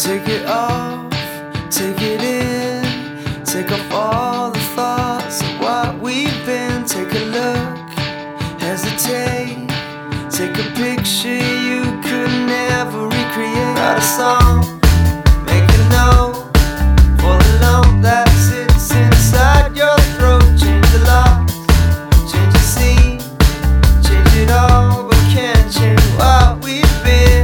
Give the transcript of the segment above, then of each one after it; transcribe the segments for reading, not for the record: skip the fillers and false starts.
Take it off, take it in, take off all the thoughts of what we've been. Take a look, hesitate, take a picture you could never recreate. Write a song, make a note for the lump that sits inside your throat. Change the locks, change the scene, change it all, but can't change what we've been.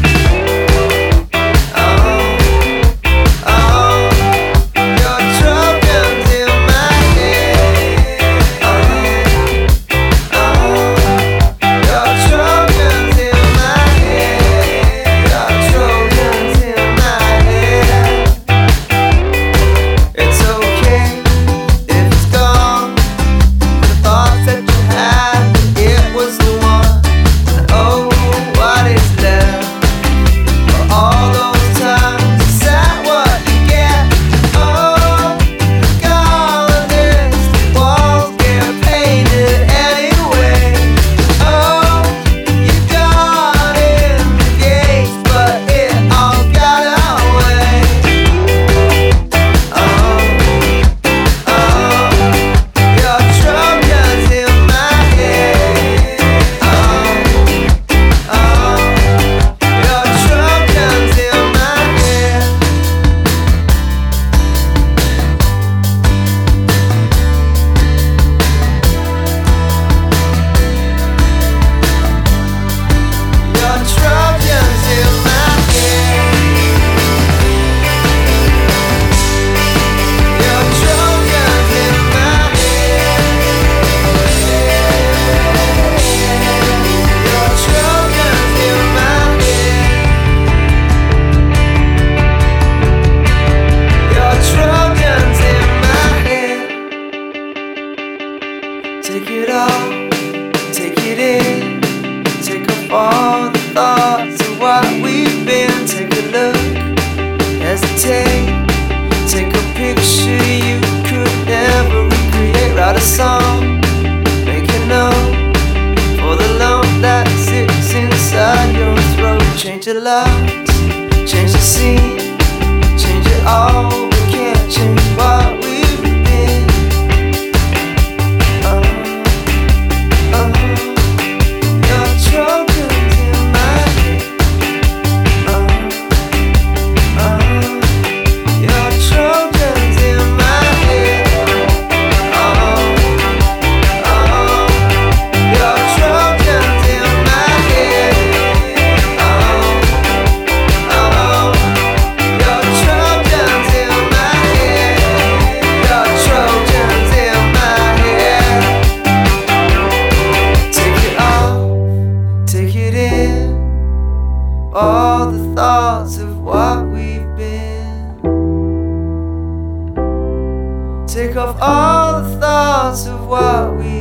Take it off, take it in, take off all the thoughts of what we've been. Take a look, hesitate, take a picture you could never recreate. Write a song, make a note for the lump that sits inside your throat. Change the locks, change the scene, change it all, we can't change what we've been. All the thoughts of what we've been. Take off all the thoughts of what we've been.